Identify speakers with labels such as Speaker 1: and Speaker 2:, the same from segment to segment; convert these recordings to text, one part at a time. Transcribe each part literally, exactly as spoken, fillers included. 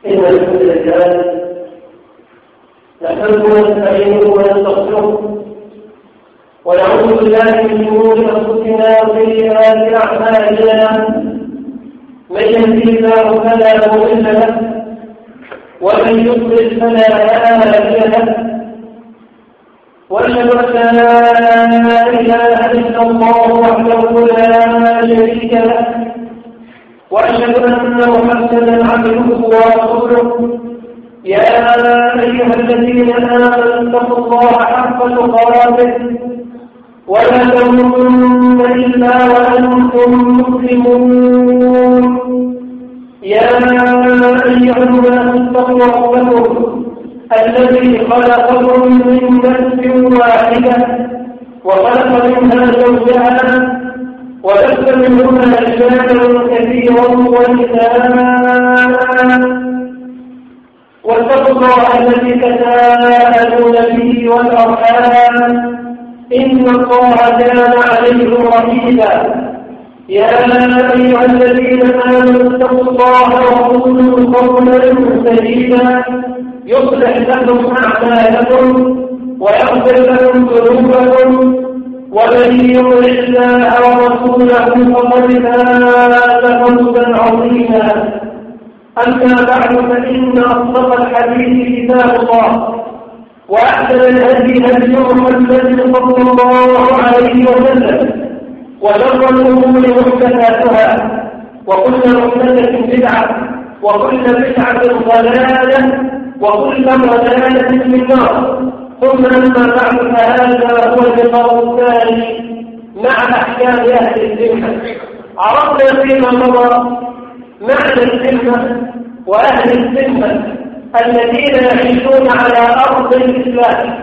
Speaker 1: إن الحمد لله نحمده ونستعينه ونستغفره ونعوذ بالله من شرور أنفسنا وسيئات أعمالنا. من يهده الله فلا مضل له ومن يضلل فلا هادي له، وأشهد أن لا إله إلا الله وحده لا شريك له، وأشهد أن محمدا عبده ورسوله. يا أيها الذين آمنوا اتقوا الله حق تقاته ولا تموتن إلا وأنتم مسلمون. يا أيها الناس اتقوا ربكم الذي خلقكم من نفس واحدة وخلق منها زوجها وبث منهما رجالا كثيرا ونساء، واتقوا الله الذي تساءلون به والأرحام إن الله كان عليكم رقيبا. يا أيها الذين آمنوا اتقوا الله وقولوا قولا سديدا يصلح لكم أعمالكم ويغفر لكم ذنوبكم، ومن يطع الله ورسوله فقد فاز فوزا عظيما. أما بعد، فإن أصدق الحديث كتاب الله، وأحسن الهدي هدي محمد صلى الله عليه وسلم، وشر الأمور محدثاتها، وكل محدثة بدعة، وكل بدعة ضلالة، وكل ضلالة في النار. ثم أما بعد، فهذا هو اللقاء الثاني مع أحكام أهل الذمة. عرفنا فيما مضى معنى الذمة وأهل الذمة الذين يعيشون على أرض الإسلام،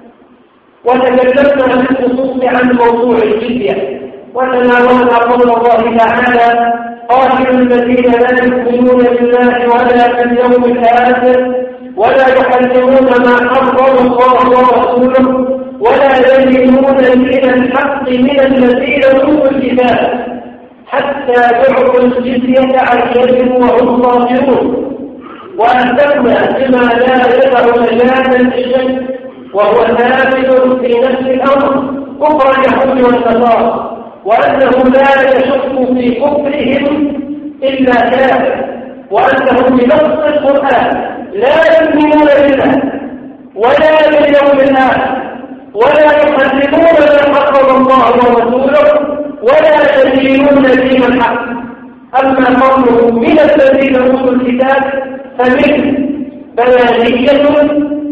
Speaker 1: وتكلمنا في الخصوص عن موضوع الجزية، وتناولنا قول الله تعالى: قاتلوا الذين لا يؤمنون بالله ولا باليوم الآخر ولا يحرمون ما حرم الله ورسوله ولا يدينون دين الحق من الذين اوتوا الكتاب حتى يعطوا الجزية عن يد وهم صاغرون. وأهتمنا بما لا يدع مجالا للشك وهو ثابت في نفس الأمر كفر اليهود والنصارى، وأنه لا يشك في كفرهم إلا كافر، وأنهم بنص القرآن لا يؤمنون بالله ولا باليوم الآخر ولا يحرمون ما حرم الله ورسوله ولا يدينون دين الحق. أما قوله من الذين أوتوا الكتاب فمن بيانية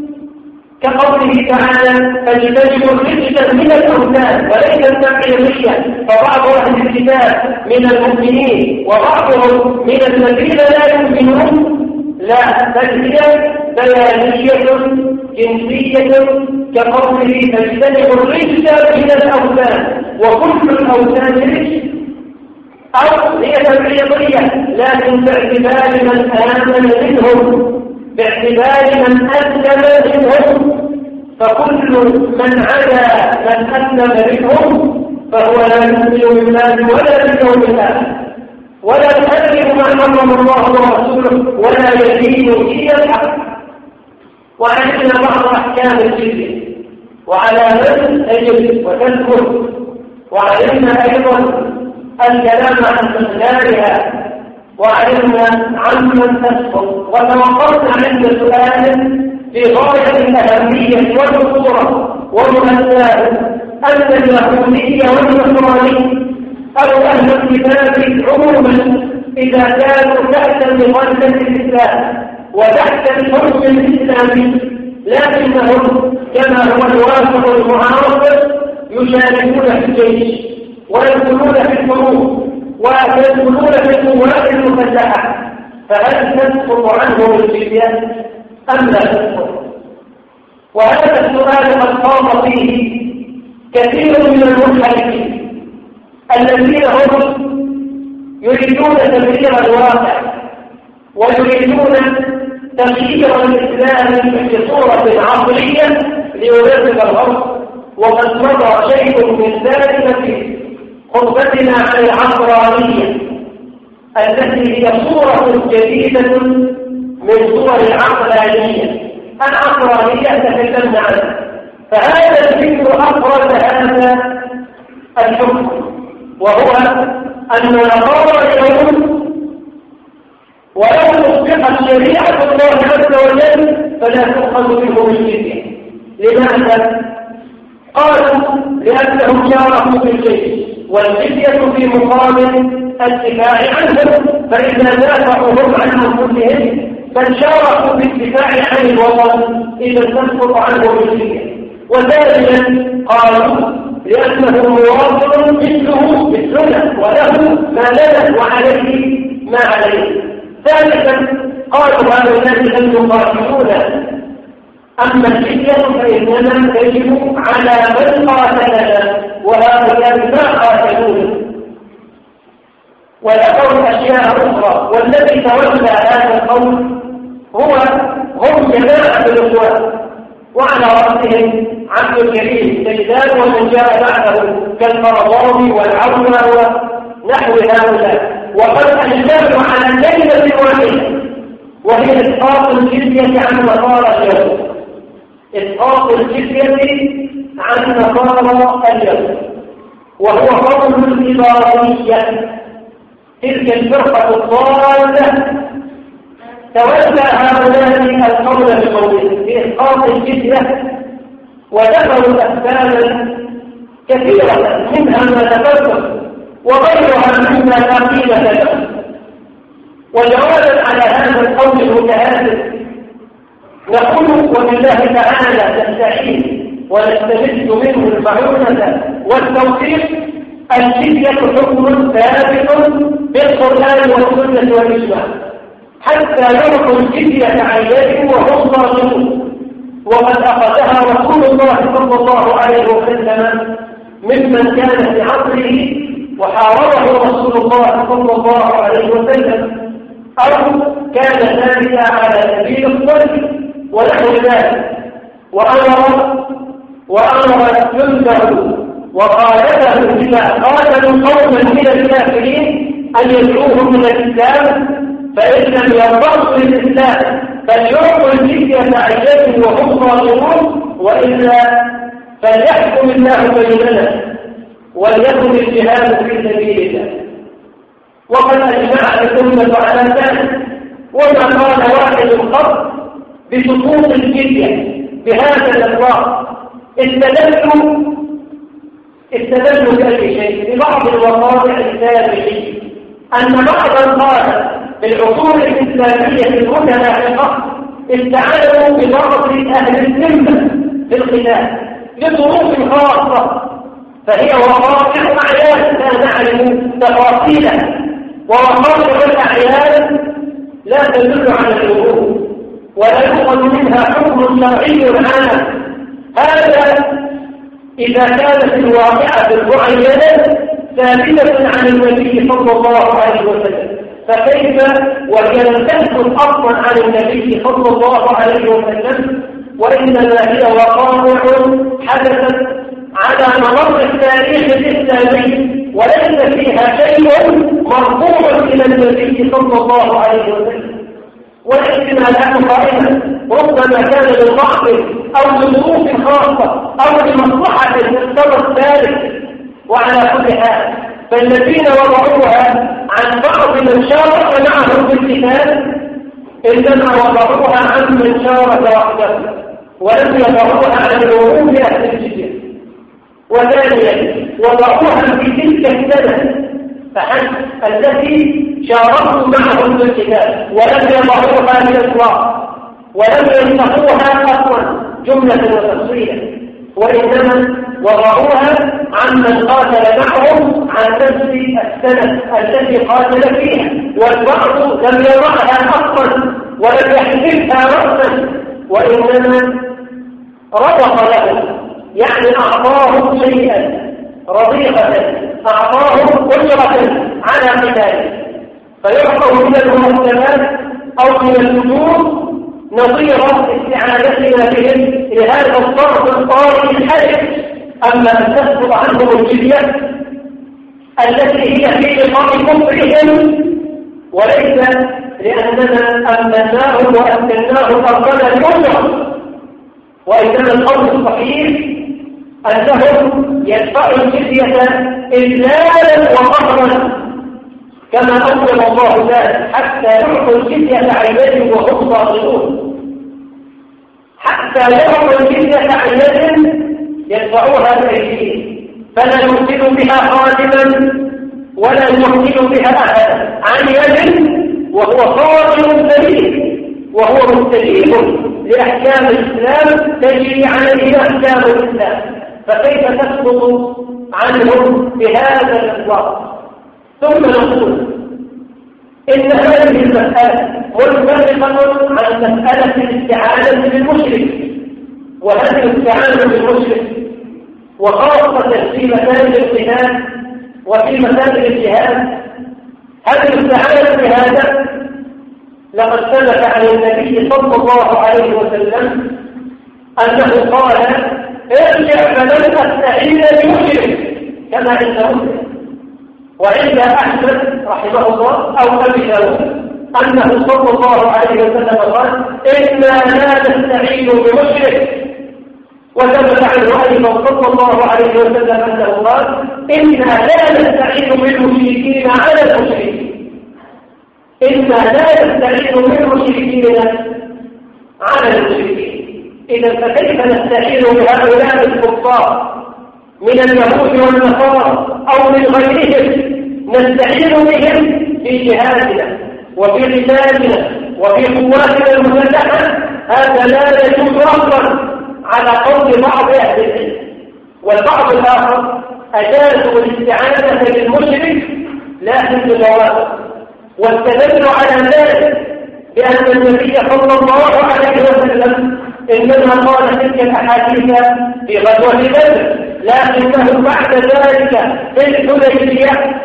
Speaker 1: كقوله تعالى: فاجتنبوا الرجس من الأوثان، وليس التعليمية، فبعض أهل الكتاب من المؤمنين وبعضهم من الذين لا يؤمنون، لا، بل هي بيانية جنسية كقوله: فاجتنبوا الرجس من الأوثان، وكل الأوثان رجس. أو هي تبعيضية، لكن باعتبار من آمن منهم، باعتبار من أسلم منهم، فكل من عدا من أسلم منهم فهو لا يؤمن بالله ولا باليوم الآخر ولا يحرم ما حرم الله ورسوله ولا يدين دين الحق. وعندنا بعض أحكام الجزية وعلى من تجب وتذكر، وعلمنا أيضا الكلام عن مقدارها، وعلمنا عن من تسقط، وتوقفنا عند سؤال في غاية الأهمية والخطورة ومؤثرات: أن اليهودية والنصرانية أو أهل الكتاب عموما إذا كانوا تحت مظلة الإسلام وتحت الحكم الإسلامي، لكنهم كما هو الواقع المعاصر يشاركون في الجيش ويدخلون في الحروب ويدخلون في القوات المسلحة، فهل تسقط عنهم الجزية أم لا تسقط؟ وهذا السؤال قد خاض فيه كثير من المنحرفين الذين هم يريدون تغيير الواقع ويريدون تغيير الإسلام بصورة عقلية ليوافق الأرض. وقد مضى شيء من ذلك في خطبتنا عن العقرانية التي هي صورة جديدة من صور العقلانية العقلانية تكلمنا عنها. فهذا الذكر أفرد هذا الحكم، وهو أن نقار اليوم ولو تصبحت شريعة الله عز وجل فلا تؤخذ منه بالجزية. لماذا؟ قالوا لأنهم شاركوا بالجيش، والجزية في مقابل الدفاع عنهم، فإذا دافعوا هم عن أنفسهم بل شاركوا بالدفاع عن الوطن إذا تسقط عنهم الجزية. وثانيا قالوا لأنه مواطن مثله مثلنا وله ما لنا وعليه ما عليه. ثالثا قالوا هؤلاء لم يقاتلونا، أما الجزية فإننا تجب على من قاتلنا وهؤلاء ما قاتلونا. وذكروا أشياء أخرى، والذي تولى هذا القول هو هم جماعة الإخوان، وعلى رأسهم عبد الكريم سيدان ومن جاء بعده كالقرضاوي والعونة ونحو هؤلاء. وقد أجمعوا على كلمة واحدة وهي إسقاط الجزية عن نصارى اليهود، إسقاط الجزية عن نصارى اليهود، وهو قول الإباضية. تلك الفرقة الضالة تولى هؤلاء القول بقولهم بإسقاط الجزية، وذكروا أسبابا كثيرة منها ما تفكر وغيرها مما لا قيمة له. وجوابا على هذا القول المتهافت نقول وبالله تعالى نستعين ونستمد منه المعونة والتوفيق. الجزية حكم ثابت بالقرآن والسنة والإجماع، حتى يعطوا الجزية عن يد وهم ظالمون، وقد أخذها رسول الله صلى الله عليه وسلم ممن كان في عصره وحاربه رسول الله صلى الله عليه وسلم، أو كان ذلك على سبيل الصلح ونحو ذلك، وأمر وأمر جنده وقالته إذا قاتلوا قوما من الكافرين أن يدعوهم إلى الإسلام، فإن لم يرضوا للإسلام فليعطوا الجزية عن يد وهم ظالمون، وإلا فليحكم الله بيننا وليكن الجهاد في سبيل الله. وقد أجمع الأمة على ذلك، وما قال واحد قط بسقوط الجزية بهذا الإطلاق استدلوا استدلوا بأي شيء ببعض الوقائع التاريخية أن بعض القادة في العصور الإسلامية المتلاحقة استعانوا ببعض أهل الذمة في الخلاف لظروف خاصة، فهي وقائع أعيان لا نعلم تفاصيلها، ووقائع الأعيان لا تدل على الوجود ولا يؤخذ منها حكم شرعي عام. هذا إذا كانت الواقعة المعينة ثابتة عن النبي صلى الله عليه وسلم، فكيف وهي لم تثبت أصلا عن النبي صلى الله عليه وسلم، وإنما هي وقائع حدثت على ممر التاريخ الإسلامي وليس فيها شيء مرفوع إلى النبي صلى الله عليه وسلم. والاحتمالات قائمة، ربما كان للضعف أو لظروف خاصة أو لمصلحة المقتضى الثالث. وعلى كل حال فالذين وضعوها عن بعض من شارك معهم في القتال إنما وضعوها عن من شارك وحده، ولم يضعوها عن العموم أهل الجزية. وثانيا وضعوها في تلك السنة فحسب التي شاركوا معهم في القتال، ولم يضعوها للإطلاق ولم ينتقوها أصلا جملة وتفصيلا، وإنما وضعوها عمن قاتل معهم عن نفس السنة التي قاتل فيها، والبعض لم يضعها أصلا ولم يحسبها رأسا، وإنما رضخ له، يعني أعطاهم شيئا رضيقة، أعطاهم قدرة على قتاله، فيعطوا من المرتبات أو من الأجور نظير استعانتنا بهم لهذا الطرف الطارئ الحرج. أما أن تسقط عنهم الجزية التي هي في نظام كفرهم وليس لأننا أمناه وأمكناه أرضنا الأمة، وإنما الأمر الصحيح أنهم يدفعوا الجزية إذلالا وقهرا كما أنزل الله ذلك حتى يعطوا الجزية عن يد وهم صاغرون، حتى يعطوا الجزية عن يد يدفعوها بأيديهم، فلا يرسل بها خادما ولا يمكن بها أحدا عن يد وهو صاغر سليم وهو مستجيب لأحكام الإسلام تجري عليه أحكام الإسلام، فكيف تسقط عنهم بهذا الإطلاق؟ ثم نقول إن هذه المسألة منفرقة عن مسألة الاستعانة بالمشرك، وهذه الاستعانة بالمشرك وخاصة في مسائل الجهاد وفي مسائل الجهاد هذه الاستعانة بهذا لقد ثبت عن النبي صلى الله عليه وسلم أنه قال ارجع فلن أستعين بمشرك كما عند مسلم، وعند أحمد رحمه الله أو أبي داود أنه صلى الله عليه وسلم قال إنا لا نستعين بمشرك، وثبت عنه أيضا صلى الله عليه وسلم أنه قال إنا لا نستعين بالمشركين على المشركين، إنا لا نستعين بالمشركين على المشركين. إذا فكيف نستعين بهؤلاء الكفار من اليهود والنصارى أو من غيرهم؟ نستعين بهم في جهادنا وفي قتالنا وفي قواتنا المسلحة، هذا لا يجوز أصلا على قول بعض أهل العلم. والبعض الآخر أجازوا الاستعانة بالمشرك لكن بجواب، واستدلوا على ذلك بأن النبي صلى الله عليه وسلم إنما قال تلك الأحاديث في غزوة بدر، لكنه بعد ذلك في الحديبية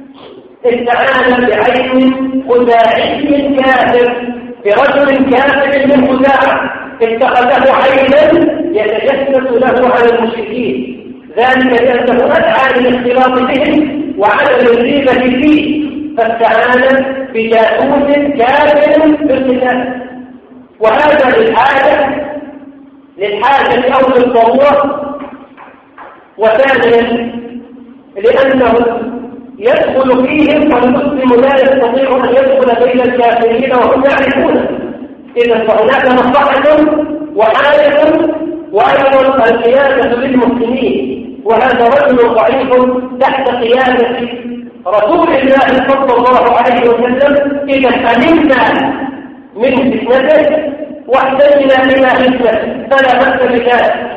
Speaker 1: استعان بعين خزاعي كافر، برجل كافر من خزاعة اتخذه عينا يتجسس له على المشركين، ذلك لأنه أدعى للاختلاط بهم وعدم الريبة فيه، فاستعان بجاسوس كافر في القتال، وهذا للحاجة للحاجة أو للضرورة، وثانيا لأنه يدخل فيهم والمسلم لا يستطيع أن يدخل بين الكافرين وهم يعرفون، إذا فهناك مصلحة وحاجة وأيضا القيادة للمسلمين، وهذا رجل ضعيف تحت قيادة رسول الله صلى الله عليه وسلم، إذا أمنا من فتنته واحتجنا إلى فتنته فلا بأس بذلك.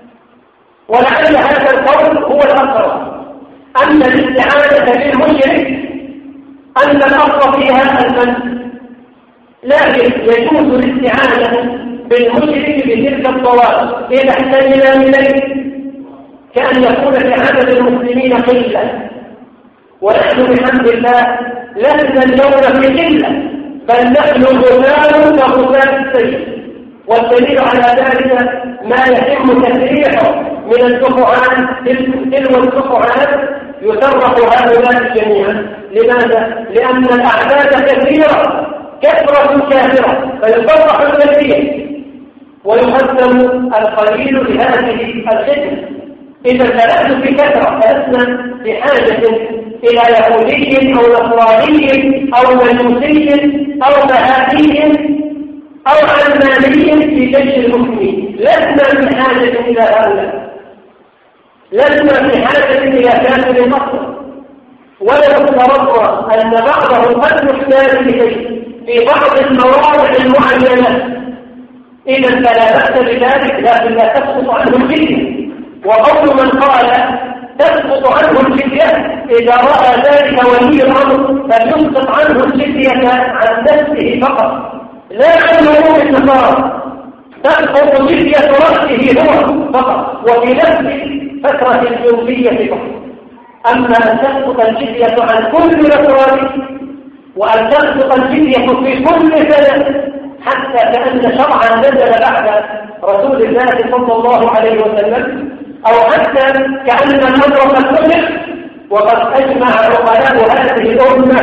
Speaker 1: ولعل هذا القول هو الأقرب، أن الاستعانة بالمشرك أن الأصل فيها المنع، لكن يجوز الاستعانة بالمشرك بتلك الطوائف إذا احتجنا إليه، كأن يكون في عدد المسلمين قلة، ونحن بحمد الله لسنا اليوم في قلة، بل نحن غزال كغزال السيل، والدليل على ذلك ما يتم تسريحه من الدفعات، تلو الدفعات يسرح هؤلاء جميعا. لماذا؟ لأن الأعداد كثيرة، كثرة كافرة، فيسرح الكثير ويقدم القليل لهذه الخدمة. إذا فلسنا في كثرة فلسنا بحاجة إلى يهودي أو نصراني أو مجوسي أو بهائي أو علماني في جيش المسلمين، لسنا بحاجة إلى هؤلاء، لسنا بحاجة إلى كافر مصر، ولو افترضنا أن بعضهم قد يحتاج إليه في بعض المواضع المعينة، إذا فلا بأس بذلك، لكن لا تسقط عنه الجزية. وقول من قال تسقط عنه الجزية إذا رأى ذلك ولي الأمر فليسقط عنه الجزية عن نفسه فقط لا عن عموم النصارى، تسقط جزية رأسه هو فقط وفي نفس فترة الجنبية فقط. أما أن تسقط الجزية عن كل نصراني وأن تسقط الجزية في كل سنة حتى كأن شرعا نزل بعد رسول الله صلى الله عليه وسلم، أو حتى كأن الأمر قد فتح وقد أجمع عقلاء هذه الأمة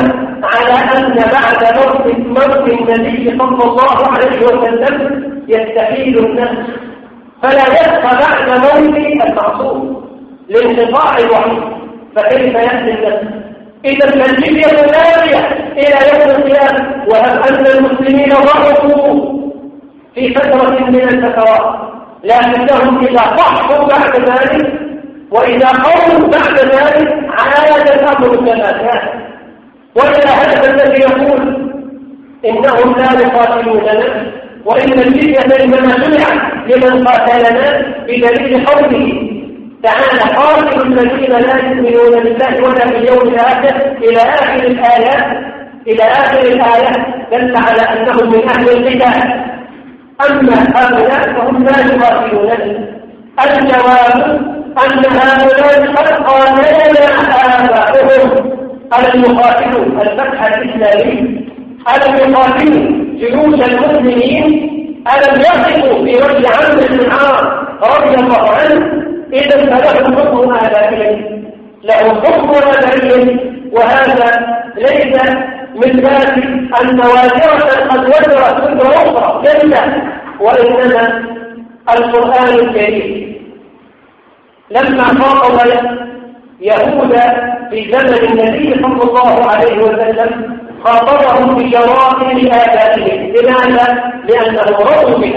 Speaker 1: على أن بعد موت موت النبي صلى الله عليه وسلم يستحيل النفس، فلا يبقى بعد موت المعصوم لانقطاع الوحي، فكيف يأتي النفس؟ إذا فالجزية باقية إلى يوم القيامة. وهب أن المسلمين ضعفوا في فترة من الفترات، لكنهم إذا ضحوا بعد ذلك وإذا قوموا بعد ذلك عاد الأمر كما كان. وإلى هذا الذي يقول إنهم لا يقاتلوننا وإن الجزية إنما جمعت لمن قاتلنا بدليل قوله تعالى قاتلوا الذين لا يؤمنون بالله ولا باليوم الآخر إلى آخر الآيات إلى آخر الآيات دل على أنهم من أهل القتال. أما هؤلاء فهم لا يقاتلوننا. الجواب أن هؤلاء قد قاتلنا آباؤهم. ألم يقاتلوا الفتح الإسلامي؟ ألم يقاتلوا جيوش المسلمين؟ ألم يقفوا في وجه عمرو بن العاص رضي الله عنه؟ إذا فلهم حكم آبائهم، لهم حكم آبائهم، وهذا ليس من ذات أن وازرة قد وزرت وزر أخرى كلا، وإنما القرآن الكريم لما خاطب يهود في زمن النبي صلى الله عليه وسلم خاطبهم بشرائع آبائهم. لماذا؟ لأنهم رضوا بها.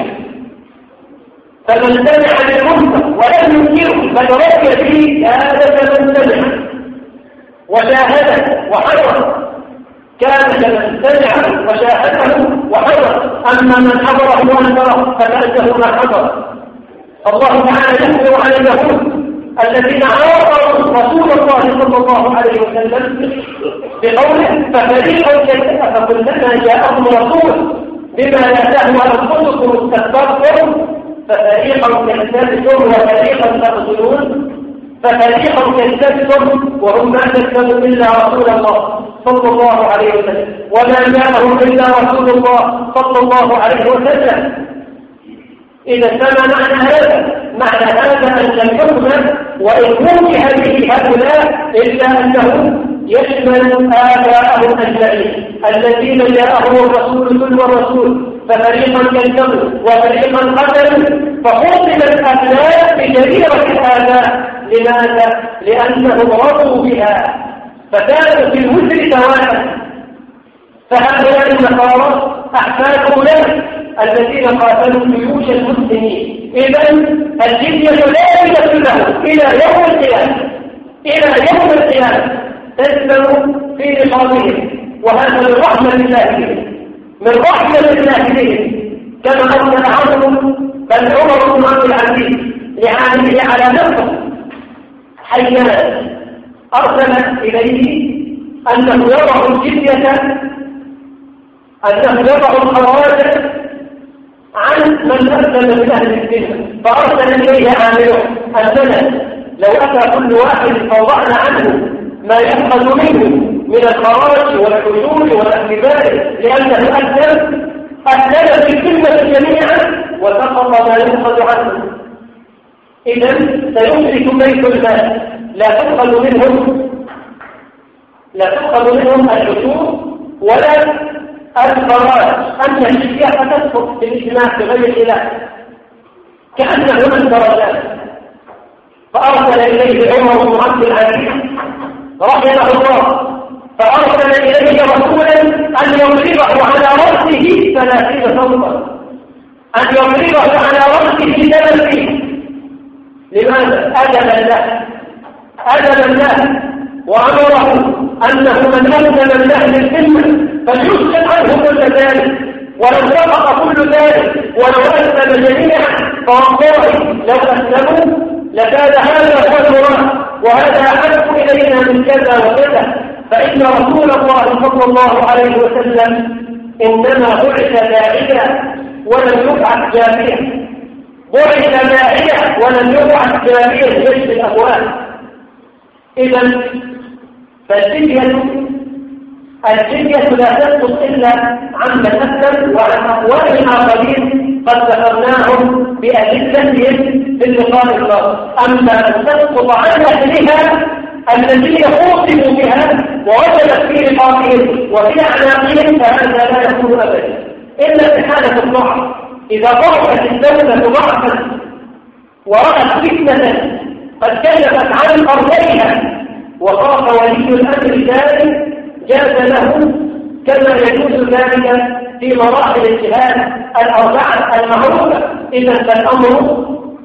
Speaker 1: فمن سمع بالمنكر ولم ينكره بل رضي به هذا كمن سمع وشاهده وحضر، كان كمن سمع وشاهده وحضر. أما من حضره وانكره فكأنه ما حضر. الله تعالى يخبر عن اليهود الذين عارضوا رسول الله صلى الله عليه وسلم بقوله ففريقا كذب فكلما جاءهم رسول بما لا تهوى انفسكم استكبرتم ففريقا كذبتم وفريقا تقتلون. ففريقا كذبتم وهم ما كذبوا الا رسول الله صلى الله عليه وسلم وما جاءهم الا رسول الله صلى الله عليه وسلم. إذا كان معنى هذا معنى هذا أن الحكم وإن وجه به هؤلاء إلا أنه يشمل آباءهم أجمعين الذين جاءهم الرسول ثم الرسول ففريقا كذبوا وفريقا قتلوا. فقتل الأبناء بجريرة الآباء. لماذا؟ لأنهم رضوا بها فكانوا في الوزر سواء. فهؤلاء النصارى أحفاد أولئك الذين قاتلوا جيوش المسلمين. إذن الجزية لا له إلى يوم القيامة إلى يوم القيامة تسلم في رقابهم. وهذا من رحمة الله بهم من رحمة الله بهم كما أرسل عنهم بل عمر بن عبد العزيز لعامله على نفسه حيانا أرسل إليه أنه يضع الجزية أنه يضع الخراج عن من أسلم من أهل الدين. فأرسل إليه عامله أننا لو أتى كل واحد فوضعنا عنه ما يأخذ منه من الخراج والحجور والأحباب لأنه أسلم أسلم في الكلمة جميعا وسقط ما يأخذ عنه. إذن سيمسك بيت المال لا تؤخذ منهم لا تؤخذ منهم الحجور ولا الخراج. أن الشيعة تسقط في الإجماع بغير خلاف كأنه من درجات. فأرسل إليه عمر بن عبد العزيز رحمه الله فأرسل إليه رسولا أن يضربه على رأسه ثلاثين صوتا أن يضربه على رأسه ثلاثين. لماذا؟ أدبا له أدبا له وأمره أنه من أسلم من أهل الذمة فليسلم عنه كل ذلك ولو سبق كل ذلك ولو أسلم جميعا فوالله لو أسلموا لكان هذا هو المراد وهذا أحب إلينا من كذا وكذا. فإن رسول الله صلى الله عليه وسلم إنما بعث داعيا ولم يبعث جامعا بعث داعيا ولم يبعث جامعا جيش الأموال. إذا فالجزية الجزية لا تسقط إلا عن من أسلم وعن أقوال الآخرين قد ذكرناهم بأدلتهم في اللقاء الآخر. أما أن تسقط عن أهلها الذين خوصموا بها ووجدت في رقابهم وفي أعناقهم فهذا لا يكون أبدا إلا في حالة الضعف. إذا ضعفت الدولة ضعفا ورأت فتنة قد كشفت عن أرضها وخاف ولي الأمر ذلك جاز له كما يجوز ذلك في مراحل الجهاد الأربعة المعروفة. إذا فالأمر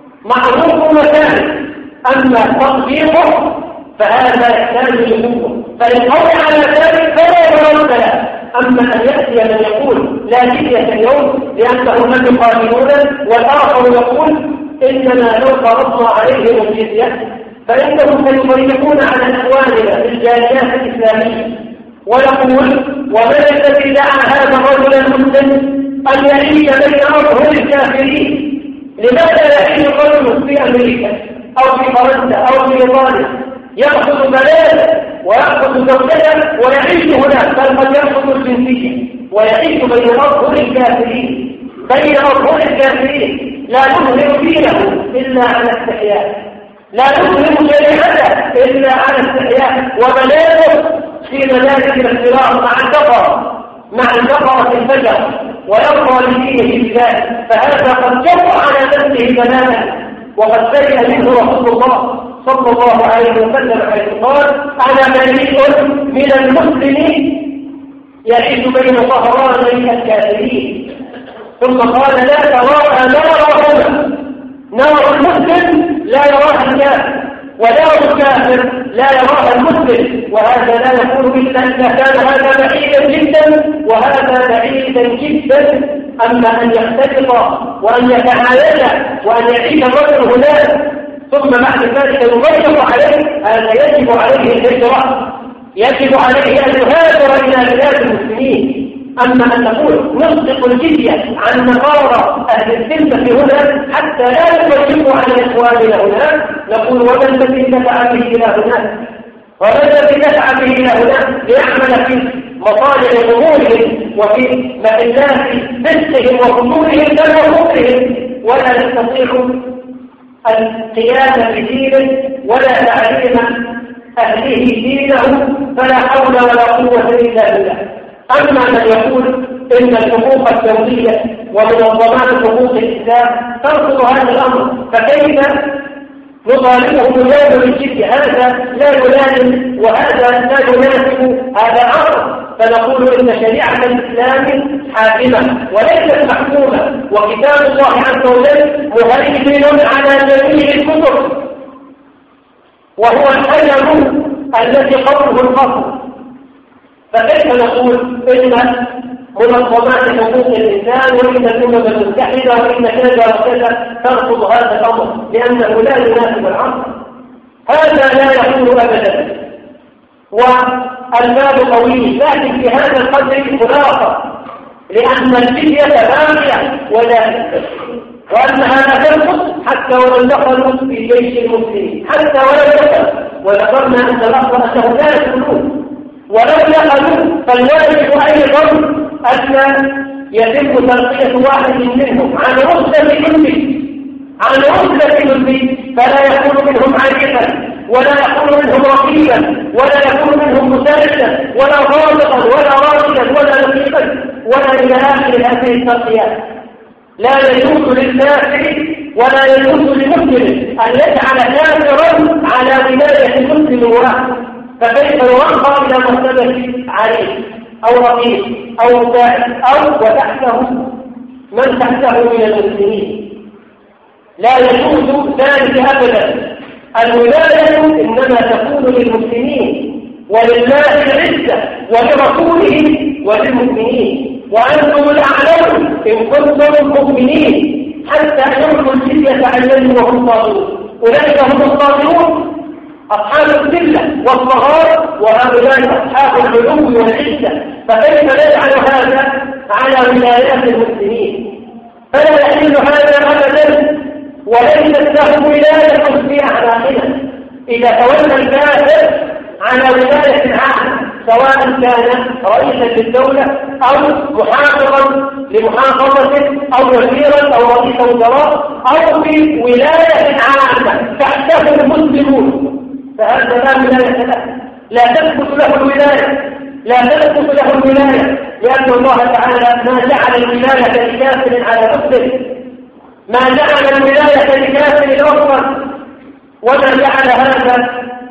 Speaker 1: معروف وثابت، أما تطبيقه فهذا يحتاج لقوة، فالقول على ذلك فلا يرد له. أما أن يأتي من يقول لا جزية اليوم لأنهم لم يقاتلون، والآخر يقول إننا لو فرضنا عليهم الجزية فإنهم سيضيقون على إخواننا في الجاليات الإسلامية. ويقول ومن الذي دعا هذا الرجل المسلم أن يعيش بين أظهر الكافرين؟ لماذا يعيش الرجل في أمريكا أو في فرنسا أو في إيطاليا يأخذ بلاد ويأخذ زوجته ويعيش هناك، بل قد يأخذ الجنسية ويعيش بين أظهر الكافرين بين أظهر الكافرين لا يظهر دينه إلا على استحياء، لا يظهر شريعته إلا على استحياء، وبلاده في مدارك الاختلاط مع الكفر مع الكفرة الفجر ويرضى لدينه بذلك، فهذا قد جر على نفسه زمانا وقد سئل منه رسول الله صلى الله عليه وسلم حيث قال أنا بريء من المسلم يعيش بين ظهراني الكافرين، ثم قال لا تراها نارهما، نار المسلم لا يراها الكافر ونار الكافر لا يراها المسلم، وهذا لا يكون إلا إذا كان هذا بعيدا جدا وهذا بعيدا جدا. أما أن يختلط وأن يتعايش وأن يعيش الرجل هناك ثم بعد ذلك يضيق عليه، هذا يجب عليه الهجرة، يجب عليه أن يهاجر إلى بلاد المسلمين. أما أن نقول نصدق الجزية عن نصارى أهل الذمة هنا حتى لا يضيقوا على إخواننا هناك، نقول وما الذي دفع به إلى هناك؟ وما الذي دفع به إلى هناك ليعمل في مصالح أمورهم وفي محلات رزقهم وأمورهم وأمورهم، ولا يستطيع القيام بدينه ولا تعليم أهله دينه، فلا حول ولا قوة إلا بالله. أما من يقول إن الحقوق الدولية ومنظمات حقوق الإسلام ترفض هذا الأمر، فكيف نطالبهم اليوم بالجد؟ هذا لا يلازم وهذا لا يناسب هذا الأمر، فنقول إن شريعة الإسلام حاكمة وليست محكومة، وكتاب الله عز وجل مهيمن على جميع الكتب، وهو الحجر الذي قوله الفصل. فكيف نقول إن منظمات حقوق الإنسان وإن الأمم المتحدة وإن كذا وكذا ترفض هذا الأمر لأنه لا يناسب العصر؟ هذا لا يكون أبدا، والباب طويل، لكن في هذا القدر خلاصة، لأن الجزية باقية ولا وأنها لا تنقص حتى ولو دخلوا في جيش المسلمين، حتى ولو دخلوا، وذكرنا أن الأصل أنه لا يدخلون، ولو دخلوا فالواجب أيضا أن يتم ترقية واحد منهم عن رتبة جندي عن رتبة جندي، فلا يكون منهم عريفا ولا يكون منهم رقيبا ولا يكون منهم مساعدا ولا ضابطا ولا راشدا ولا نقيبا ولا إلى آخر هذه الترقيات. لا يجوز للكافر ولا يجوز لمسلم أن يجعل كافرا على ولاية مسلم واحد، فكيف يرقى إلى مرتبة عريف أو رقيب أو مساعد أو وتحته من تحته من المسلمين؟ لا يجوز ذلك أبدا. الولاية إنما تكون للمسلمين ولله العزة ولرسوله وللمؤمنين، وأنتم الأعلم إن كنتم مؤمنين حتى يرضوا الجزية عن يد وهم صادقون. أولئك هم الصادقون أصحاب الذلة والصغار، وهؤلاء أصحاب العلو والعزة، فكيف نجعل هذا على ولايات المسلمين؟ فلا يحل هذا أبدا، وليست له ولاية في أعناقنا. إذا تولى الكافر على ولاية عامة سواء كان رئيسا للدولة أو محافظا لمحافظة أو وزيرا أو رئيس وزراء أو في ولاية عامة تحته المسلمون، فهذا لا ولاية له. لا تثبت له الولاية لا تثبت له الولاية لأن الله تعالى ما جعل الولاية لكافر على مسلم، ما جعل الولاية لكافر أصلا، وما جعل هذا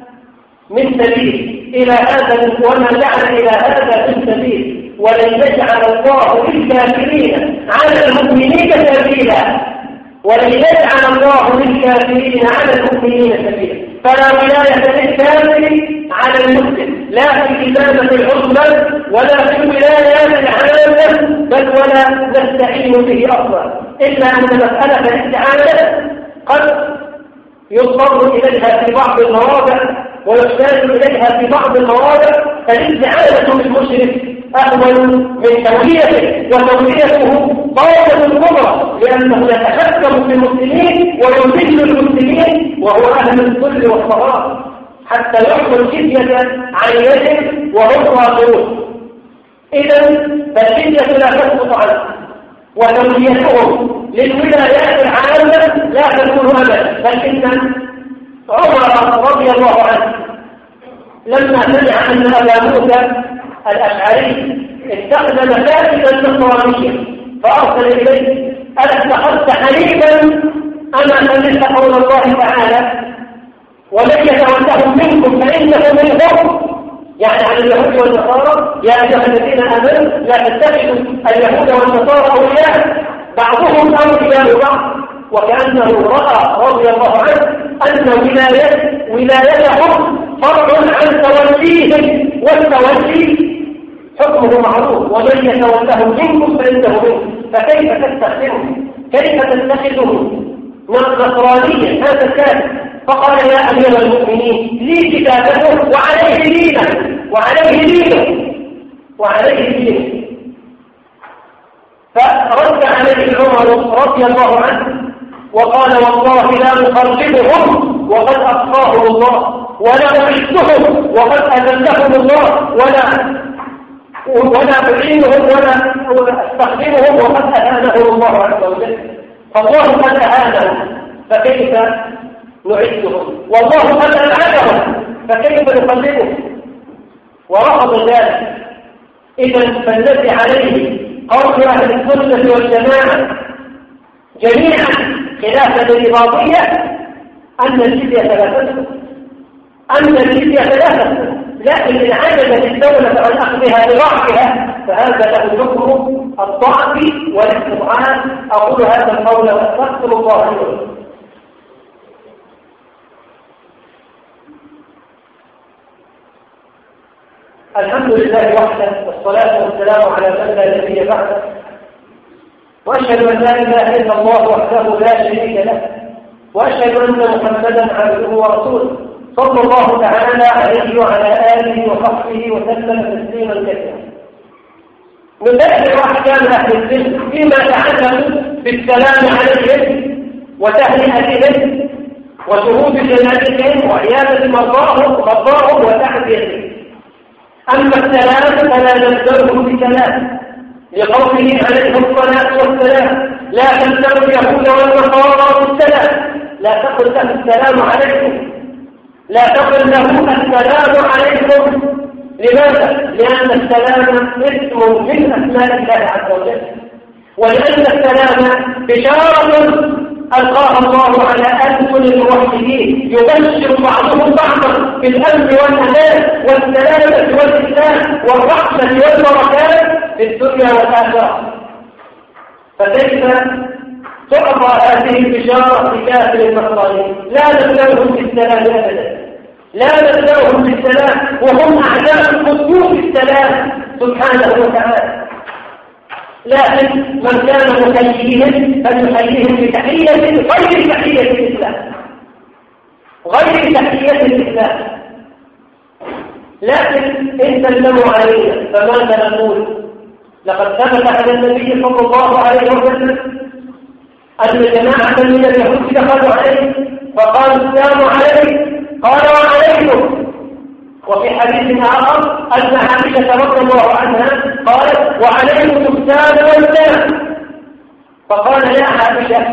Speaker 1: من سبيل إلى هذا، وما جعل إلى هذا من سبيل، ولن يجعل الله للكافرين على المؤمنين سبيلا، ولن يجعل الله للكافرين على المؤمنين سبيلا. فلا ولاية للكافر على المسلم، لا في الإمامة العظمى ولا في الولايات العامة، بل ولا نستعين به أصلا، إلا أن مسألة الاستعانة قد يضطر إليها في بعض المواضع ويحتاج إليها في بعض المواضع، فالاستعانة بالمشرك أهون من توليته، وتوليته طاقة الكبرى، لأنه يتحكم في المسلمين ويذل المسلمين وهو أهل الذل والصغار حتى يحكم الجزية عن يده وهم راضون. إذا فالجزية لا تسقط عنه، وتوليتهم للولايات العامة لا تكون أبدا. بل إن عمر رضي الله عنه لما سمع أن أبا موسى الأشعري استخدم فائدا نصرانيا فأرسل إليه: أتخذت حليفا أما سمعت قول الله تعالى ومن يتولهم منكم فإنه منهم، يعني عن اليهود والنصارى: يا أيها الذين آمنوا لا تتخذوا اليهود والنصارى أولياء بعضهم أولياء بعض. وكأنه رأى رضي الله عنه أن ولاية ولايتهم فرع عن توليهم، والتولي حكمه معروف: ومن يتولهم منكم فإنه منكم. فكيف تستخدمه؟ كيف تتخذه نصرانيا هذا الكافر؟ فقال: يا أمير المؤمنين لي كتابته وعليه دينه وعليه دينه وعليه دينه. فرد عليه عمر رضي الله عنه وقال: والله لا نخرجهم وقد أبقاهم الله، ولا أعزهم وقد أذلهم الله، ولا ولا أعينهم ولا أستخدمهم وقد أهانهم الله عز وجل. فالله قد أهانهم فكيف نعزهم؟ والله قد أبعدهم فكيف نقلبهم؟ ورفض ذلك. إذا فالذي عليه قول أهل السنة والجماعة جميعا خلافا للباطية أن الجزية ثلاثة أن الجزية ثلاثة لكن إن عجزت الدولة عن أخذها لضعفها فهذا له حكم الضعف والاستضعاف. أقول هذا القول وأستغفر الله لي. الحمد لله وحده، والصلاة والسلام على من لا نبي بعده، وأشهد أن لا إله إلا الله وحده لا شريك له، وأشهد أن محمدا عبده ورسوله صلى الله تعالى عليه وعلى آله وصحبه وسلم تسليما كثيرا. نتابع أحكام أهل الذمة فيما يتعلق بالسلام عليهم وتهنئتهم وشهود جنازتهم وعيادة مرضاهم ومرضاهم وتعزيتهم. أما السلام فلا نبدأه بسلام، لقوله عليه الصلاة والسلام: لا تبدأوا اليهود والنصارى بالسلام، لا تقل له السلام عليكم، لا تقل له السلام عليكم. لماذا؟ لأن السلام اسم من أسماء الله عز وجل، ولأن السلام بشارة ألقاها الله على ألسن الموحدين يبشر بعضهم بعضا بالأمن والأمان والسلامة والإسلام والرحمة والبركات في الدنيا والآخرة. فكيف تعطى هذه البشارة لكافر النصراني؟ لا نبدأهم بالسلام أبدا، لا نبدأهم بالسلام وهم أعداء قدوس السلام سبحانه وتعالى. لكن من كان مخيئهم فنحييهم بتحية غير تحية الإسلام، غير تحية الإسلام. لكن إن سلموا علينا فماذا نقول؟ لقد ثبت عن النبي صلى الله عليه وسلم أن جماعة من اليهود دخلوا عليه فقالوا: السلام عليك، قال: وعليكم. وفي حديث آخر أن عائشة رضي الله عنها قالت: وعليكم السلام والسلام. فقال: يا عائشة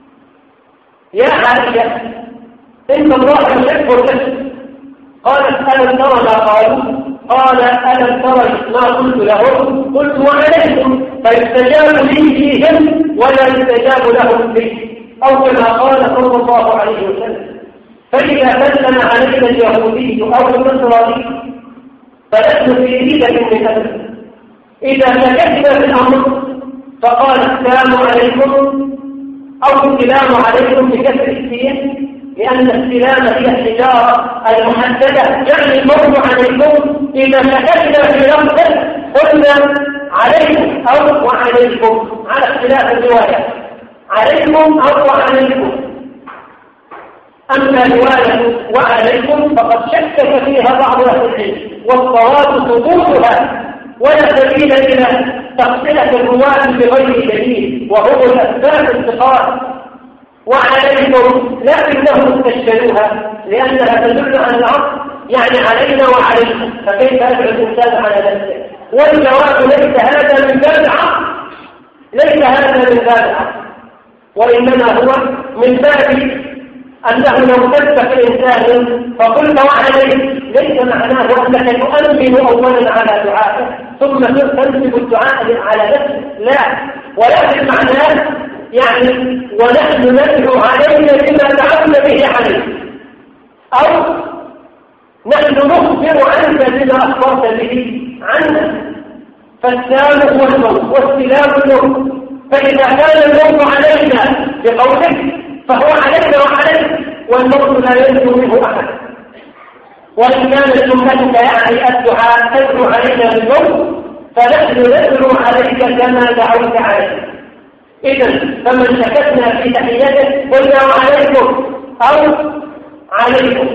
Speaker 1: يا عائشة إن الله يحب الرزق. قالت: ألم ترى ما قالوا؟ قال ألم ترى ما قلت لهم؟ قلت وعليكم، فيستجاب لي فيهم ولا يستجاب لهم فيه، أو كما قال صلى الله عليه وسلم. فإذا سلم علينا اليهودي أو النصراني فلسنا في ريبة من أمر. إذا سكتنا في الأمر فقال السلام عليكم أو السلام عليكم بكسر السين، لأن السلام هي الحجارة المحددة، يعني الموت عليكم. إذا سكتنا في لفظ قلنا عليكم أو وعليكم على اختلاف الرواية، عليكم أو وعليكم. أما رواية وعليكم فقد شكك فيها بعض أهل العلم، والصواب ثبوتها، ولا سبيل إلى تفصيلة الرواة بغير دليل، وهو الأسباب الثقات. وعليكم لكنهم استشكلوها لأنها تدل على العصر، يعني علينا وعليكم، فكيف يدعو الإنسان على نفسه؟ والجواب ليس هذا من باب العصر، ليس هذا من باب العصر، وإنما هو من باب أنه لو سبك الإنسان فقلت وعليه، ليس معناه أنك تؤمن أولا على دعائه ثم تنسب الدعاء على نفسه، لا، ولكن معناه يعني ونحن ندعو عليك بما دعونا به عليك، أو نحن نخبر عنك بما أخبرت به عنا. فالسلام هو الموت والسلام الموت، فإذا كان الموت علينا بقولك فهو علينا وعليك، والموت لا ينجو منه أحد. وإن كانت جملتك يعني الدعاء تدعو علينا بالموت فنحن ندعو عليك كما دعوت عليك. إذن فمن شكتنا في تحيته قلنا وعليكم أو عليكم،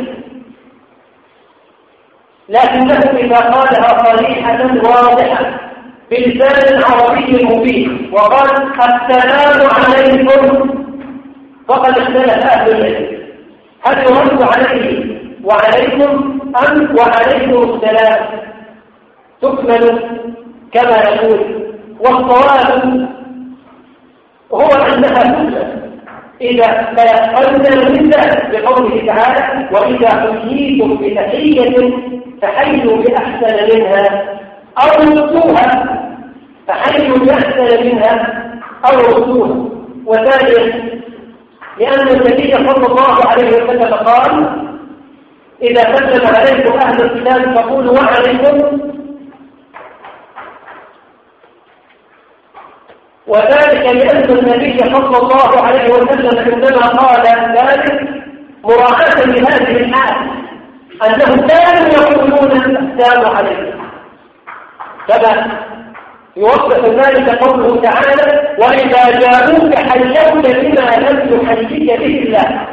Speaker 1: لكنه إذا قالها صريحة واضحة بلسان عربي مبين وقال السلام عليكم فقد اختلف أهل العلم، هل يرد عليه وعليكم أم وعليكم السلام؟ تكمل كما يقول، والصواب هو أنها تكمل إذا تيقنا من ذلك بقوله تعالى وإذا حييتم بتحية فحيوا بأحسن منها أو ردوها، فحيوا بأحسن منها أو ردوها. وثانيا لأن النبي صلى الله عليه وسلم قال إذا سلم عليكم أهل الكتاب فقولوا وعليكم، وذلك لأن النبي صلى الله عليه وسلم عندما قال ذلك مراعاة لهذه الحال أنهم كانوا يقولون السلام عليكم، كما يوضح ذلك قوله تعالى وإذا جاءوك حيوك بما لم يحييك به الله.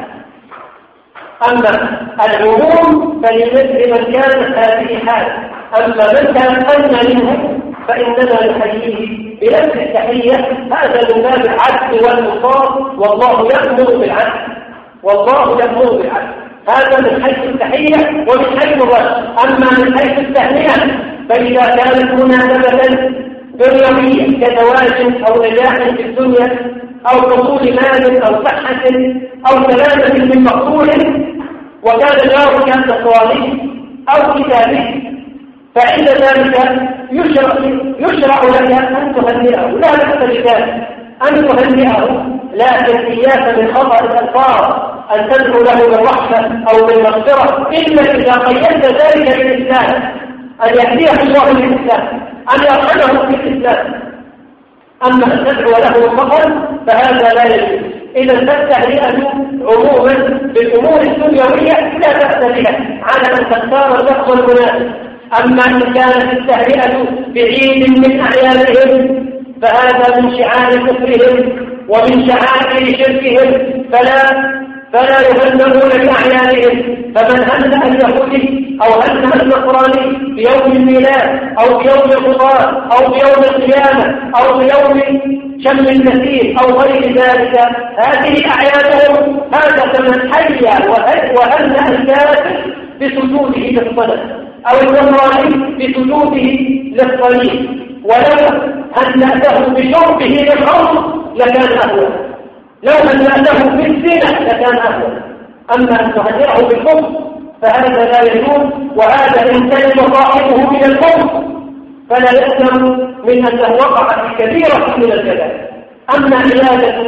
Speaker 1: أما العموم فلمثل من كانت هذه حال، أما من تيقن منه فإننا نحييه بنفس التحية. هذا من باب العدل والإنصاف، والله يأمر بالعدل، والله يأمر بالعدل. هذا من حيث التحية ومن حيث الرد. أما من حيث التهنئة فإذا كانت مناسبة دنيوية كزواج أو نجاح في الدنيا أو حصول مال أو صحة أو سلامة من مقتول وكان جارك نصراني أو كتابي، فعند ذلك يشرع, يشرع لك أن تهنئه، لا بأس بذلك أن تهنئه، لكن إياك من خطأ الألفاظ أن تدعو له بالرحمة أو بالمغفرة إلا إذا قيدت ذلك بالإسلام، أن يهديه الله للإسلام، أن يرحمه في الإسلام. أما أن تدعو له بالفقر فهذا لا يجوز. إذا التهنئة عموما بالأمور الدنيوية لا بأس بها على أن تختار اللفظ المناسب. أما إن كانت التهنئة بعيد من أعيادهم فهذا من شعار كفرهم ومن شعائر شركهم، فلا فلا يهنئون بأعيادهم. فمن هنأ اليهودي أو هنأ النصراني بيوم الميلاد أو بيوم الفطار أو بيوم القيامة أو بيوم شم النسيم أو غير ذلك، هذه أعيادهم. هذا كمن حي وهنأ الكافر بسجوده للصلاة أو النصراني بسجوده للصليب، ولو هنأته بشربه للخمر لكان أهون، لو هنأته بالزنا لكان أهون. أما أن تهنئه بالكفر فهذا لا يجوز، وهذا إن سلم صاحبه من الكفر فلا يأثم من أنه وقع في كبيرة من الكبائر. أما عيادة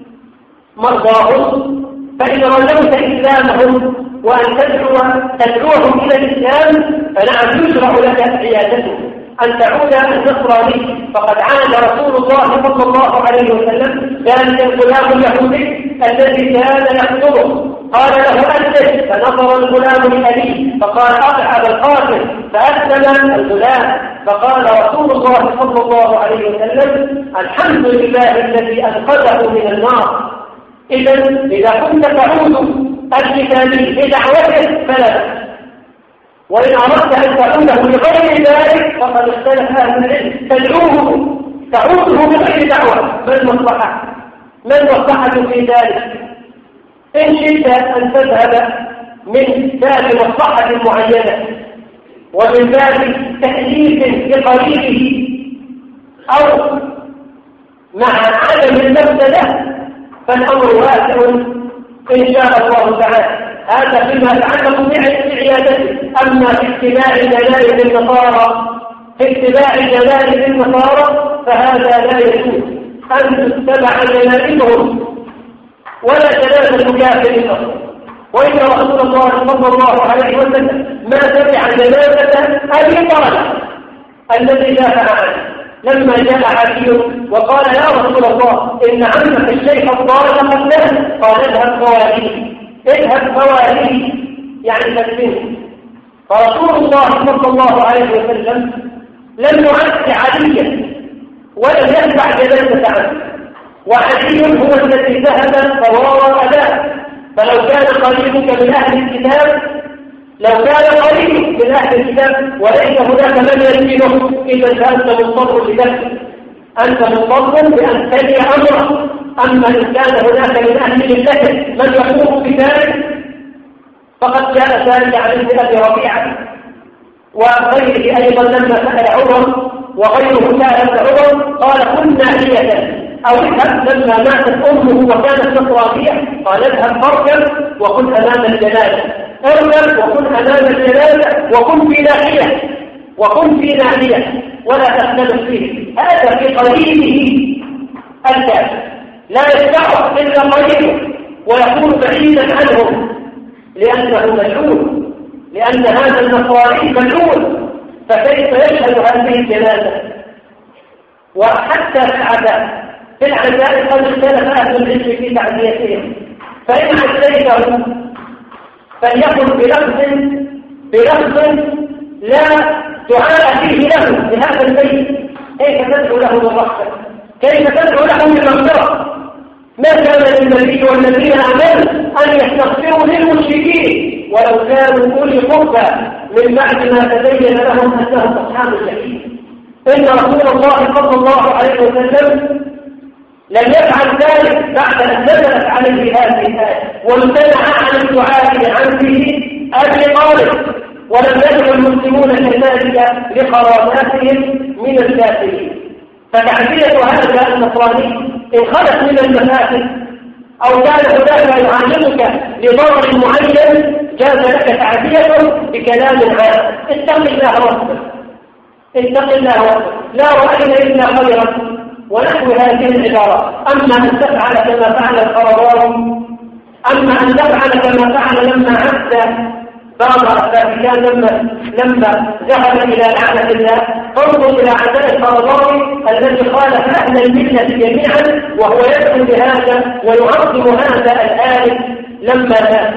Speaker 1: مرضاهم فإن رجوت إسلامهم وأن تدعو تدعوهم إلى الإسلام فنعم يشرع لك عيادتهم أن تعود النصراني، فقد عاد رسول الله صلى الله عليه وسلم ذلك الغلام اليهودي الذي كان يخطبه، قال له أسلم، فنظر الغلام لأبيه فقال أصعب القاتل، فأسلم الغلام، فقال رسول الله صلى الله عليه وسلم الحمد لله الذي أنقذه من النار. إذا إذا كنت تعود الكتابي بدعوته فلا، وإن أردت أن تعوده بغير ذلك فقد اختلف أهل العلم، تدعوه تعوده بغير دعوة، ما المصلحة؟ ما المصلحة في ذلك؟ إن شئت أن تذهب من باب مصلحة معينة ومن باب تأليف لقريبه أو مع عدم المفسدة فالأمر واسع إن شاء الله تعالى. هذا فيما يتعلق بعيادته. أما في اتباع دلائل النصارى في اتباع دلائل النصارى فهذا لا يجوز أن تتبع دلائلهم ولا دلالة كافر، وإن رسول الله صلى الله عليه وسلم ما تبع دلالة أبي طالب الذي دافع عنه لما جاء علي وقال يا رسول الله إن عمك الشيخ الضال قد مات، قال اذهب خواليه اذهب خواليه يعني تكفيه. فرسول الله صلى الله عليه وسلم لم يعد عليا ولم يتبع جلالة عنه، وعلي هو الذي ذهب فوارى أداه. فلو كان قريبك من أهل الكتاب لو كان قريب من أهل الكتاب وليس هناك من يسجنه إذا فأنت مضطر لذلك، أنت مضطر بأن تلي أمره. أما إن كان هناك من أهل الكتاب من يقوم بذلك فقد جاء ذلك عن ابن أبي ربيعة وغيره أيضا لما سأل عمر وغيره سأل عمر قال كنا هية أو اذهب لما ماتت أمه وكانت نصرانية قال اذهب فاركب وكن أمام الجنازة، اركب وكن أمام الجنازة وكن في ناحية وكن في ناحية ولا تختلف فيه. هذا في قريبه الكافر لا يتبعه إلا قريبه ويكون بعيدا عنهم لأنه ملعون، لأن هذا النصراني ملعون، فكيف يشهد هذه الجنازة؟ وحتى في العزاء في العزاء قد اختلف أهل العلم في تعزيتهم، فإن عزيته فليكن بلفظ بلفظ لا دعاء فيه له بهذا البيت. كيف تدعو له بالرحمة؟ كيف تدعو له بالمغفرة؟ ما كان للنبي والذين آمنوا أن يستغفروا للمشركين ولو كانوا أولي قربى من بعد ما تبين لهم أنهم أصحاب الجحيم. إن رسول الله صلى الله عليه وسلم لم يفعل ذلك بعد أن نزلت عليه هذه الآية، وامتنع عن الدعاء لعمه أبي طالب، ولم يدعو المسلمون كذلك لقراباتهم من الكافرين. فتعزية هذا النصراني إن خلت من المفاسد أو كان هناك يعالجك لضرر معين جاز لك تعزيته بكلام عام. اتق الله ربك اتق الله ربك لا رأينا إلا خيرا ونحو هذه العبارات. أما أن تفعل كما فعل القرضاوي أما أن تفعل كما فعل لما عد بعض الأفريقيان لما لما ذهب إلى لعنة الله، انظر إلى عداء القرضاوي الذي خالف أهل الملة جميعا وهو يدعو بهذا ويعظم هذا الآلف لما مات،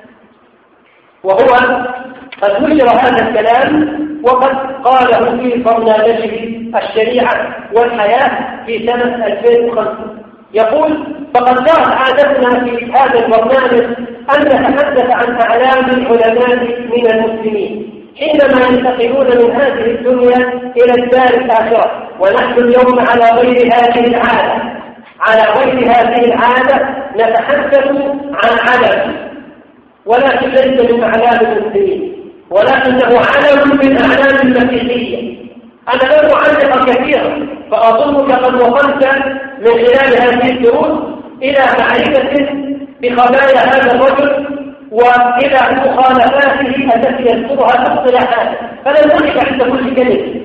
Speaker 1: وهو قد نشر هذا الكلام وقد قاله في برنامجه الشريعة والحياة في سنة ألفين وخمسة. يقول فقد جرت عادتنا في هذا البرنامج أن نتحدث عن أعلام العلماء من المسلمين حينما ينتقلون من هذه الدنيا إلى الدار الآخرة، ونحن اليوم على غير هذه العادة على غير هذه العادة نتحدث عن علم، ولكن ليس من أعلام المسلمين ولكنه علم من أعلام المسيحية. أنا لا أعلق كثيرا فأظنك قد وصلت من خلال هذه الدروس إلى معرفة بخبايا هذا الرجل وإلى مخالفاته التي يذكرها في اصطلاحاته، فلا نقف عند كل كلمة.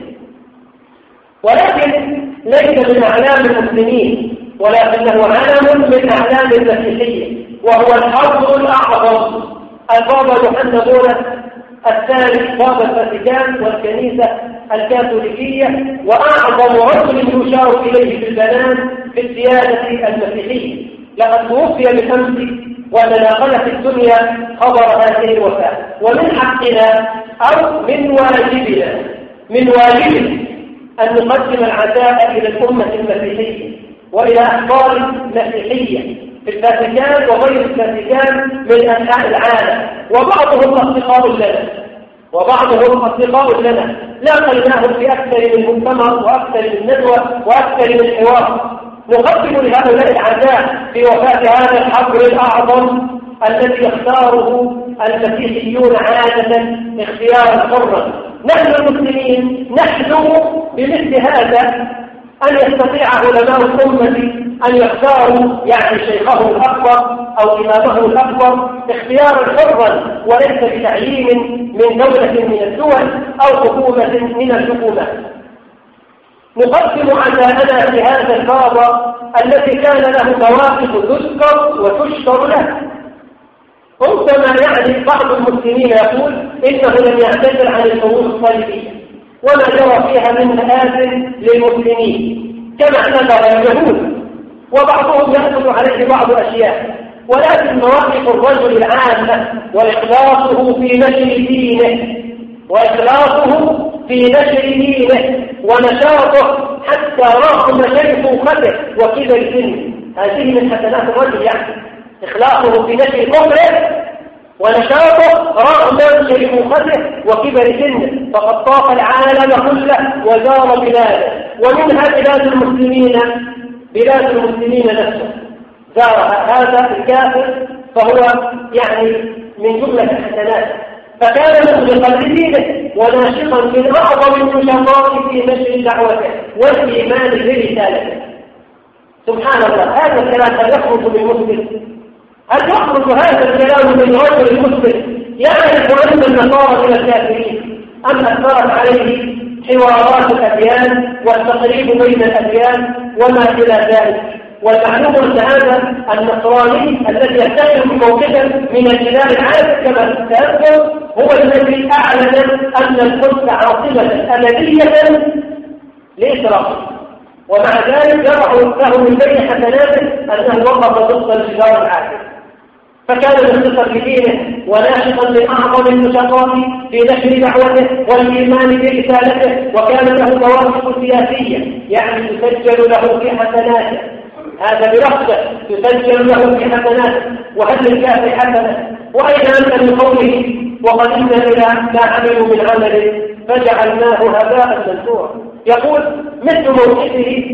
Speaker 1: ولكن ليس من أعلام المسلمين، ولكنه علم من أعلام المسيحية، وهو الحرب الأعظم. البابا يوحنا بولس الثالث بابا الفاتيكان والكنيسة الكاثوليكية، وأعظم رجل يشار إليه في البنان في السيادة المسيحية، لقد توفي بالأمس وتناقلت الدنيا خبر هذه الوفاة. ومن حقنا أو من واجبنا من واجبنا أن نقدم العزاء إلى الأمة المسيحية وإلى أحبار المسيحية في الفاتيكان وغير الفاتيكان من أنحاء العالم، وبعضهم أصدقاء لنا وبعضهم أصدقاء لنا لاقيناهم في أكثر من مؤتمر وأكثر من ندوة وأكثر من حوار. نقدم لهؤلاء العزاء في وفاة هذا الحبر الأعظم الذي يختاره المسيحيون عادة اختيارا حرا. نحن المسلمين نحلم بمثل هذا، أن يستطيع علماء الأمة أن يختاروا يعني شيخهم الأكبر أو إمامهم الأكبر اختيارا حرا، وليس بتعيين من دولة من الدول أو حكومة من الحكومات. نقدم عزاءنا في هذا البابا الذي كان له مواقف تذكر وتشكر له. ربما يعني بعض المسلمين يقول إنه لم يعتذر عن الحروب الصليبية وما جرى فيها من مآثم للمسلمين كما اعتذر اليهود، وبعضهم يأخذ عليه بعض أشياء، ولكن مواقف الرجل العامة وإخلاصه في نشر دينه وإخلاصه في نشر دينه ونشاطه حتى رغم شيخوخته وكبر سنه، هذه من حسنات الرجل، يعني إخلاصه في نشر كفره ونشاطه رغم شيخوخته وكبر سنه، فقد طاف العالم كله وزار بلاده، ومنها بلاد المسلمين بلاد المسلمين نفسه زارها هذا الكافر، فهو يعني من جملة الحسنات. فكان مخلصا لدينه وناشطا من أعظم النشاطات في نشر دعوته والإيمان برسالته. سبحان الله، هذا الكلام هل يخرج من مسلم؟ هل يخرج هذا الكلام من رجل مسلم يعرف أن النصارى من الكافرين، أم أثرت عليه حوارات الأديان والتقريب بين الأديان وما إلى ذلك؟ والمعلوم أن هذا النصراني الذي يتخذ موقفا من الجدال العام كما تذكر هو الذي أعلن أن القدس عاصمة أبدية لإسرائيل، ومع ذلك يضع له من بين حسناته أنه وقف ضد الجدار العام. فكان مخلصا لدينه وناشطا لأعظم النشاطات في نشر دعوته والإيمان برسالته، وكان له مواقف سياسية يعني تسجل له في حسناته، هذا بلحظة تسجل له في حسناته. وهل للكافر حسنة؟ وأين أنت من قوله وقدمنا إلى ما عملوا من عمل فجعلناه هباء منثورا؟ يقول مثل موقفه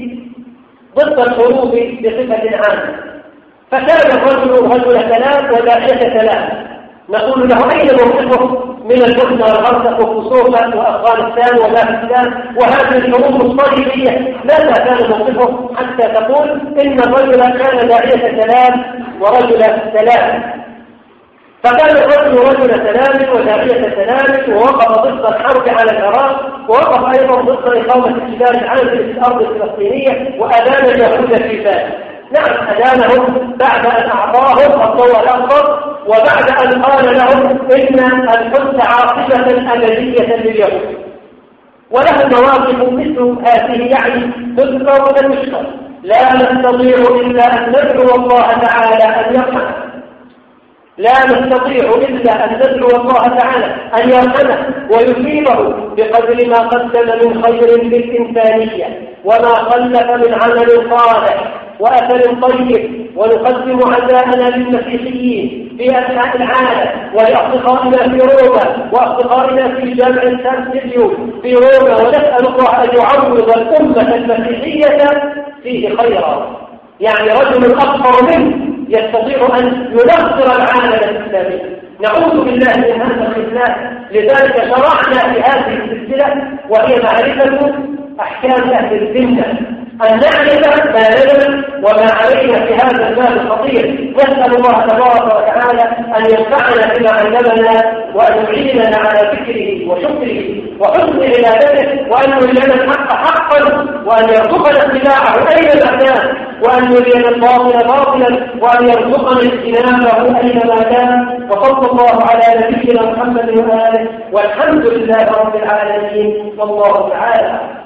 Speaker 1: ضد الحروب بصفة عامة. فكان الرجل رجل سلام وداعية سلام، نقول له أين موقفه من البوسنة والهرسك وكوسوفا وأفغانستان وباكستان وهذه الحروب الصليبية؟ ماذا كان موقفه حتى تقول إن الرجل كان داعية سلام ورجل سلام؟ فكان الرجل رجل سلام وداعية سلام، ووقف ضد الحرب على العراق، ووقف أيضا ضد إقامة الجدار العام في الأرض الفلسطينية وأدان اليهود في ذلك. نعم أدانهم بعد أن أعطاهم الضوء الأخضر وبعد أن قال لهم إن القدس عاصمة أبدية لليهود، وله مواقف مثل هذه يعني تذكر وتشكر. لا نستطيع إلا أن ندعو الله تعالى أن يرحمه، لا نستطيع إلا أن ندعو الله تعالى أن يرحمه ويثيبه بقدر ما قدم من خير للإنسانية وما خلف من عمل صالح وأثر طيب. ونقدم عزاءنا للمسيحيين في أنحاء العالم ولأصدقائنا في روما وأصدقائنا في جامع سان سيليو في روما، ونسأل الله أن يعوض الأمة المسيحية فيه خيرا، يعني رجل أكبر منه يستطيع أن ينصر العالم الإسلامي. نعوذ بالله من هذا الخذلان. لذلك شرعنا في هذه السلسلة وهي معرفة أحكام أهل الذمة، أن نعرف ما لنا وما وما علينا في هذا الباب الخطير. نسأل الله تبارك وتعالى أن ينفعنا بما علمنا وأن يعيننا على ذكره وشكره وحسن عبادته، وأن يرينا الحق حقا وأن يرزقنا اتباعه أينما كان، وأن يرينا الباطل باطلا وأن يرزقنا اجتنابه أينما كان. وصلى الله على نبينا محمد وآله، والحمد لله رب العالمين، والله تعالى